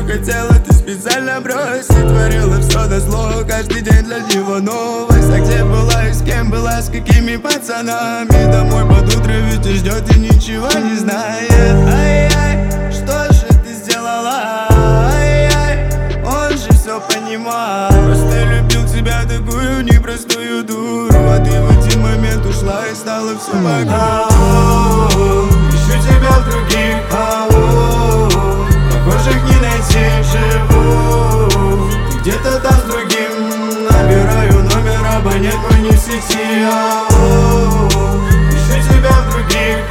хотела, ты специально бросить. Творила все на зло, каждый день для него новость. А где была и с кем была, с какими пацанами? Домой под утро ведь и ждет и ничего не знает. Ай-яй, что же ты сделала? Ай-яй, он же все понимал. Просто любил тебя такую непростую дуру, а ты в один момент ушла и стало все вокруг. Ищу тебя в других, похожих не найти живу. Ты где-то там с другим, набираю номер, абонент мой не в сети. Ищу тебя в других,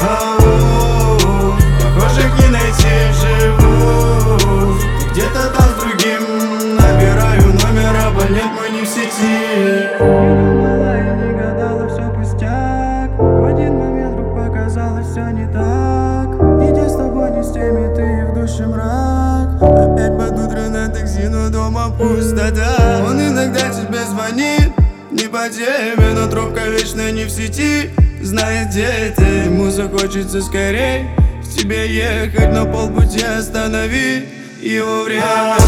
похожих не найти живу. Ты где-то там с другим, набираю номер, абонент мой не в сети. Не думала и не гадала, все пустяк. В один момент вдруг показалось все не так. Ни те с тобой, ни с теми, ты и в душе мрак. Опять под утро на такси, но дома пустота. Он иногда тебе звонит, не по теме, но трубка вечно не в сети. Знает, где ты, ему захочется скорей к тебе ехать, но полпути останови его время.